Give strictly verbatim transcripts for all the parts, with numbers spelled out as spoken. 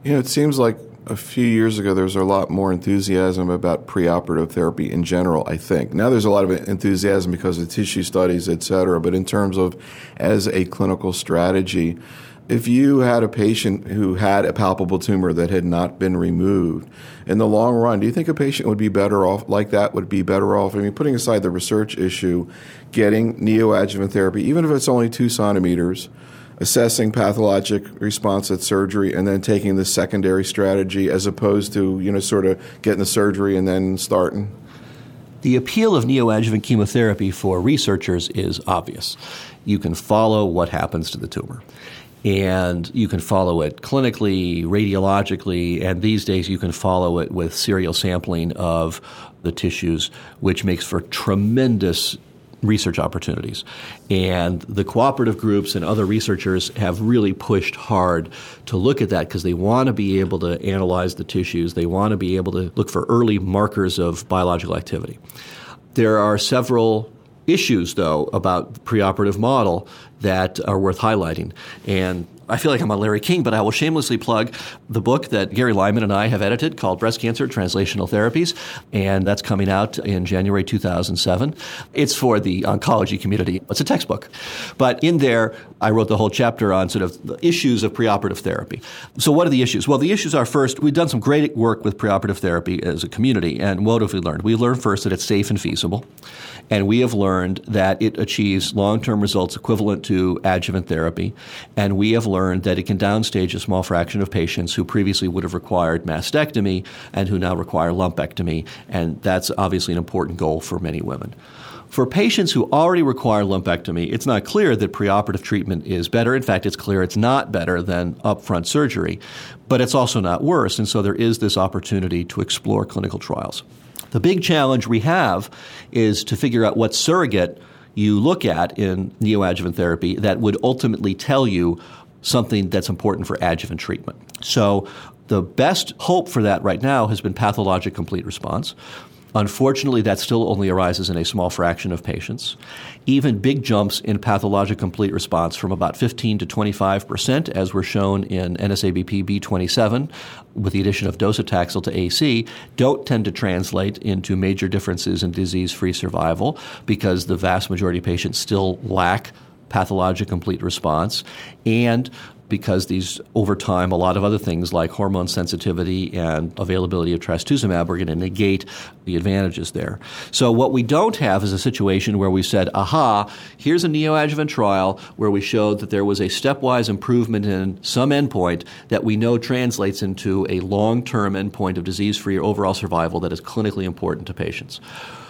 You know, it seems like a few years ago there was a lot more enthusiasm about preoperative therapy in general, I think. Now there's a lot of enthusiasm because of tissue studies, et cetera. But in terms of as a clinical strategy, if you had a patient who had a palpable tumor that had not been removed, in the long run, do you think a patient would be better off like that, would be better off, I mean, putting aside the research issue, getting neoadjuvant therapy, even if it's only two centimeters, assessing pathologic response at surgery, and then taking the secondary strategy as opposed to, you know, sort of getting the surgery and then starting? The appeal of neoadjuvant chemotherapy for researchers is obvious. You can follow what happens to the tumor. And you can follow it clinically, radiologically, and these days you can follow it with serial sampling of the tissues, which makes for tremendous research opportunities. And the cooperative groups and other researchers have really pushed hard to look at that because they want to be able to analyze the tissues. They want to be able to look for early markers of biological activity. There are several issues, though, about the preoperative model that are worth highlighting. And I feel like I'm on Larry King, but I will shamelessly plug the book that Gary Lyman and I have edited called Breast Cancer Translational Therapies, and that's coming out in January two thousand seven. It's for the oncology community. It's a textbook. But in there, I wrote the whole chapter on sort of the issues of preoperative therapy. So what are the issues? Well, the issues are, first, we've done some great work with preoperative therapy as a community, and what have we learned? We learned first that it's safe and feasible, and we have learned that it achieves long-term results equivalent to adjuvant therapy, and we have learned learned that it can downstage a small fraction of patients who previously would have required mastectomy and who now require lumpectomy, and that's obviously an important goal for many women. For patients who already require lumpectomy, it's not clear that preoperative treatment is better. In fact, it's clear it's not better than upfront surgery, but it's also not worse, and so there is this opportunity to explore clinical trials. The big challenge we have is to figure out what surrogate you look at in neoadjuvant therapy that would ultimately tell you something that's important for adjuvant treatment. So the best hope for that right now has been pathologic complete response. Unfortunately, that still only arises in a small fraction of patients. Even big jumps in pathologic complete response from about fifteen to twenty-five percent, as were shown in N S A B P B twenty-seven with the addition of docetaxel to A C, don't tend to translate into major differences in disease-free survival because the vast majority of patients still lack pathologic complete response, and because these, over time, a lot of other things like hormone sensitivity and availability of trastuzumab are going to negate the advantages there. So what we don't have is a situation where we said, aha, here's a neoadjuvant trial where we showed that there was a stepwise improvement in some endpoint that we know translates into a long-term endpoint of disease-free or overall survival that is clinically important to patients.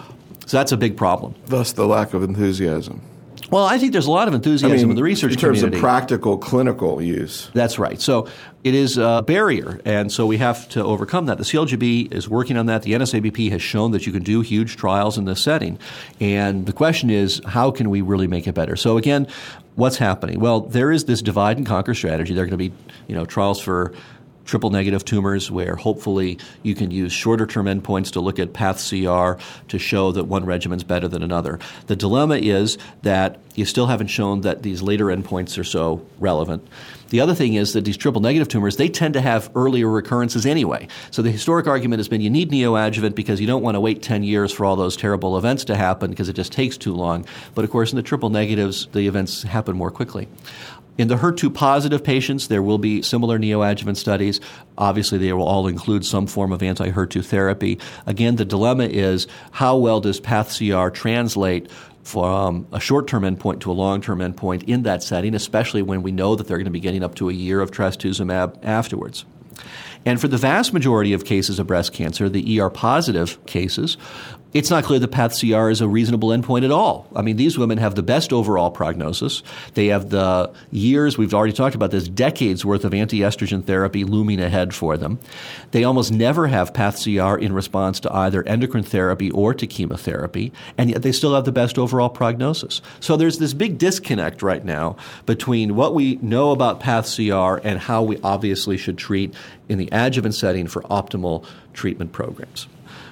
So that's a big problem. Thus the lack of enthusiasm. Well, I think there's a lot of enthusiasm I mean, in the research community. In terms community. of practical clinical use. That's right. So it is a barrier, and so we have to overcome that. The C L G B is working on that. The N S A B P has shown that you can do huge trials in this setting. And the question is, how can we really make it better? So again, what's happening? Well, there is this divide and conquer strategy. There are going to be, you know, trials for triple-negative tumors where hopefully you can use shorter-term endpoints to look at path C R to show that one regimen's better than another. The dilemma is that you still haven't shown that these later endpoints are so relevant. The other thing is that these triple-negative tumors, they tend to have earlier recurrences anyway. So the historic argument has been you need neoadjuvant because you don't want to wait ten years for all those terrible events to happen because it just takes too long. But of course, in the triple-negatives, the events happen more quickly. In the H E R two positive patients, there will be similar neoadjuvant studies. Obviously, they will all include some form of anti-H E R two therapy. Again, the dilemma is how well does path C R translate from a short-term endpoint to a long-term endpoint in that setting, especially when we know that they're going to be getting up to a year of trastuzumab afterwards. And for the vast majority of cases of breast cancer, the E R-positive cases, it's not clear that path C R is a reasonable endpoint at all. I mean, these women have the best overall prognosis. They have the years, we've already talked about this, decades worth of anti-estrogen therapy looming ahead for them. They almost never have path C R in response to either endocrine therapy or to chemotherapy, and yet they still have the best overall prognosis. So there's this big disconnect right now between what we know about path C R and how we obviously should treat in the adjuvant setting for optimal treatment programs.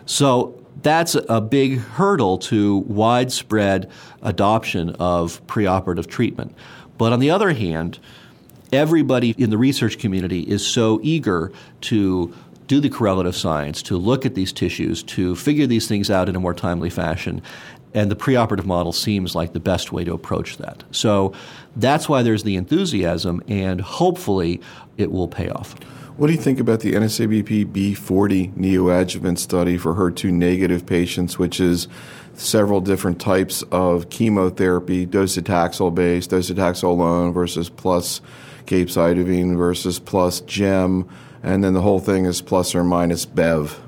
So that's a big hurdle to widespread adoption of preoperative treatment. But on the other hand, everybody in the research community is so eager to do the correlative science, to look at these tissues, to figure these things out in a more timely fashion. And the preoperative model seems like the best way to approach that. So that's why there's the enthusiasm, and hopefully it will pay off. What do you think about the N S A B P B forty neoadjuvant study for H E R two negative patients, which is several different types of chemotherapy, docetaxel-based, docetaxel alone versus plus capecitabine versus plus gem, and then the whole thing is plus or minus Bev?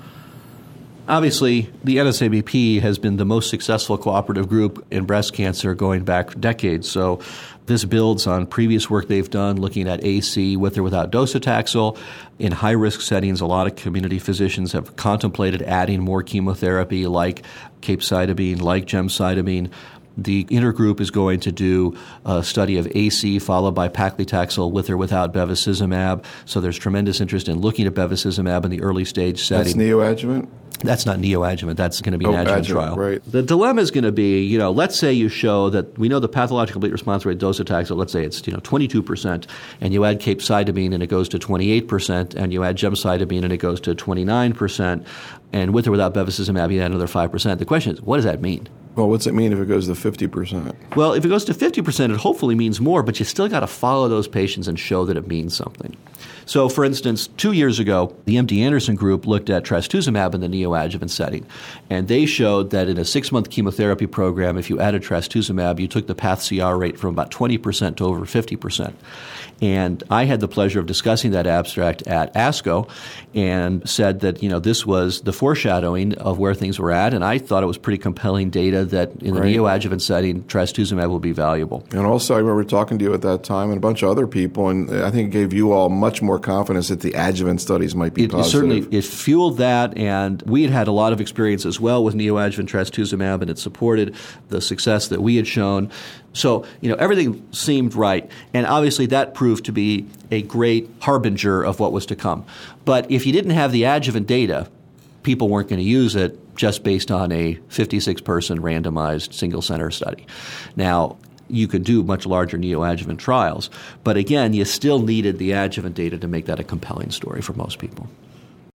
Obviously, the N S A B P has been the most successful cooperative group in breast cancer going back decades. So this builds on previous work they've done looking at A C with or without docetaxel. In high-risk settings, a lot of community physicians have contemplated adding more chemotherapy like capecitabine, like gemcitabine. The intergroup is going to do a study of A C followed by paclitaxel with or without bevacizumab. So there's tremendous interest in looking at bevacizumab in the early stage setting. That's neoadjuvant? That's not neoadjuvant. That's going to be an oh, adjuvant, adjuvant trial. Right. The dilemma is going to be, you know, let's say you show that we know the pathological complete response rate docetaxel, let's say it's, you know, twenty-two percent, and you add capecitabine and it goes to twenty-eight percent, and you add gemcitabine and it goes to twenty-nine percent, and with or without bevacizumab you add another five percent. The question is, what does that mean? Well, what's it mean if it goes to fifty percent? Well, if it goes to fifty percent, it hopefully means more, but you still got to follow those patients and show that it means something. So, for instance, two years ago, the M D Anderson group looked at trastuzumab in the neoadjuvant setting, and they showed that in a six-month chemotherapy program, if you added trastuzumab, you took the path C R rate from about twenty percent to over fifty percent. And I had the pleasure of discussing that abstract at ASCO and said that, you know, this was the foreshadowing of where things were at, and I thought it was pretty compelling data that in the right. neoadjuvant setting, trastuzumab will be valuable. And also, I remember talking to you at that time and a bunch of other people, and I think it gave you all much more confidence that the adjuvant studies might be it, positive. It certainly it fueled that, and we had had a lot of experience as well with neoadjuvant trastuzumab, and it supported the success that we had shown. So, you know, everything seemed right, and obviously that proved to be a great harbinger of what was to come. But if you didn't have the adjuvant data, people weren't going to use it just based on a fifty-six person randomized single-center study. Now, you could do much larger neoadjuvant trials, but again, you still needed the adjuvant data to make that a compelling story for most people.